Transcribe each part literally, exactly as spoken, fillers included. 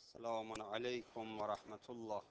السلام عليكم ورحمة الله.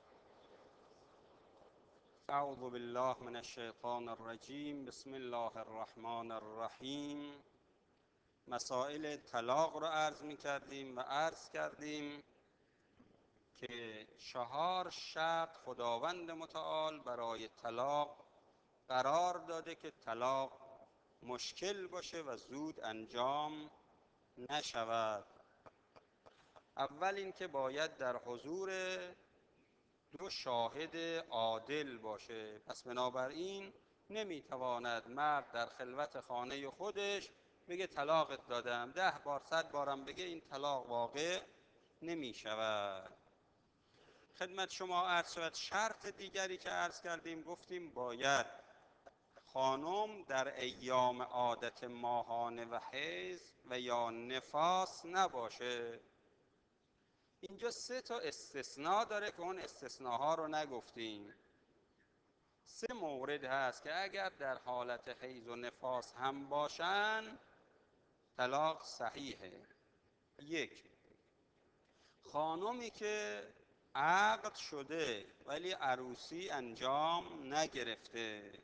أعوذ بالله من الشیطان الرجیم. بسم الله الرحمن الرحیم. مسائل طلاق رو عرض می کردیم و عرض کردیم که چهار شرط خداوند متعال برای طلاق قرار داده که طلاق مشکل باشه و زود انجام نشود. اول این که باید در حضور دو شاهد عادل باشه. پس بنابراین نمیتواند مرد در خلوت خانه خودش بگه طلاقت دادم، ده بار صد بارم بگه این طلاق واقع نمی شود. خدمت شما عرض شد شرط دیگری که عرض کردیم، گفتیم باید خانم در ایام عادت ماهانه و حیض و یا نفاس نباشه. اینجا سه تا استثناء داره که اون استثناها رو نگفتیم. سه مورد هست که اگر در حالت حیض و نفاس هم باشن طلاق صحیحه. یک، خانمی که عقد شده ولی عروسی انجام نگرفته،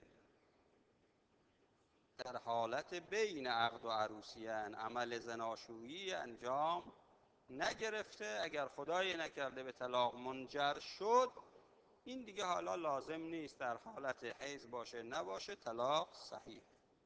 در حالت بین عقد و عروسیان، عمل زناشویی انجام نگرفته، اگر خدای نکرده به طلاق منجر شد، این دیگه حالا لازم نیست در حالت حیض باشه نباشه، طلاق صحیح.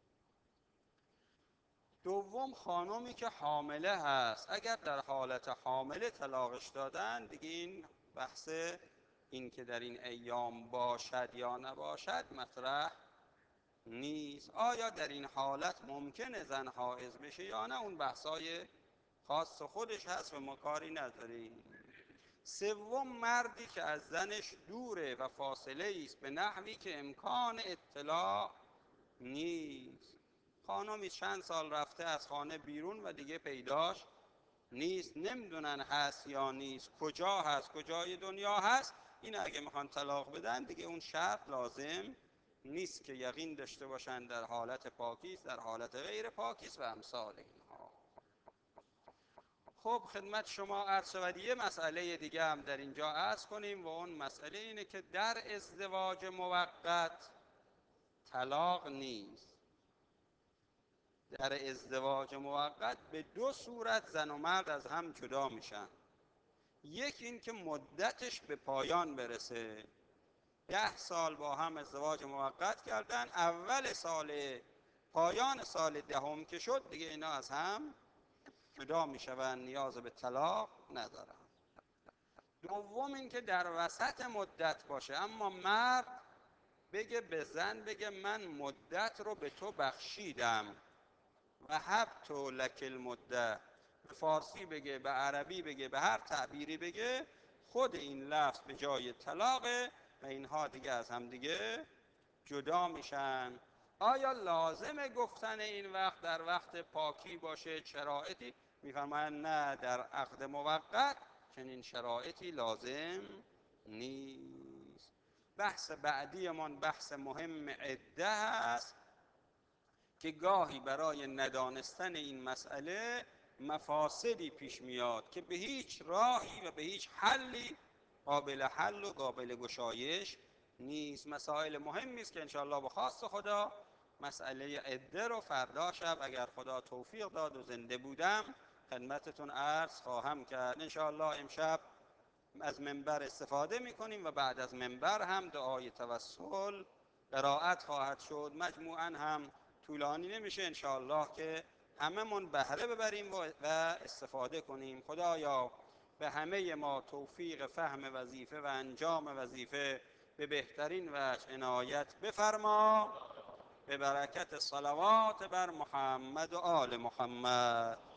دوم، خانمی که حامله هست، اگر در حالت حامله طلاقش دادن، دیگه این بحث این که در این ایام باشد یا نباشد مطرح نیست. آیا در این حالت ممکنه زن حائض بشه یا نه، اون بحثای خاص خودش هست و ما کاری نداریم. سوم، مردی که از زنش دوره و فاصله است به نحوی که امکان اطلاع نیست. خانمی چند سال رفته از خانه بیرون و دیگه پیداش نیست، نمیدونن هست یا نیست، کجا هست، کجای دنیا هست. این اگه میخوان طلاق بدن دیگه اون شرط لازم نیست که یقین داشته باشن در حالت پاکیست، در حالت غیر پاکیست و امثال اینها. خب خدمت شما عرض شود یه مسئله دیگه هم در اینجا عرض کنیم و اون مسئله اینه که در ازدواج موقت طلاق نیست. در ازدواج موقت به دو صورت زن و مرد از هم جدا میشن. یک این که مدتش به پایان برسه، ده سال با هم ازدواج موقت کردن، اول سال پایان سال دهم که شد دیگه اینا از هم جدا میشون، نیاز به طلاق ندارن. دوم این که در وسط مدت باشه، اما مرد بگه به زن بگه من مدت رو به تو بخشیدم، وهبت لک المده، به فارسی بگه، به عربی بگه، به هر تعبیری بگه، خود این لفظ به جای طلاقه و اینها دیگه از هم دیگه جدا میشن. آیا لازم گفتن این وقت در وقت پاکی باشه؟ شرایطی میفرمایند نه، در عقد موقت چنین شرایطی لازم نیست. بحث بعدی من بحث مهم عده است که گاهی برای ندانستن این مسئله مفاسدی پیش میاد که به هیچ راهی و به هیچ حلی قابل حل و قابل گشایش نیست. مسائل مهمی است که انشاءالله به خواست خدا مسئله عده رو فردا شب اگر خدا توفیق داد و زنده بودم خدمتتون عرض خواهم کرد. انشاءالله امشب از منبر استفاده میکنیم و بعد از منبر هم دعای توسل قرائت خواهد شد. مجموعاً هم طولانی نمیشه انشاءالله که همه من بهره ببریم و استفاده کنیم. خدایا به همه ما توفیق فهم وظیفه و انجام وظیفه به بهترین وجه عنایت بفرما، به برکت صلوات بر محمد و آل محمد.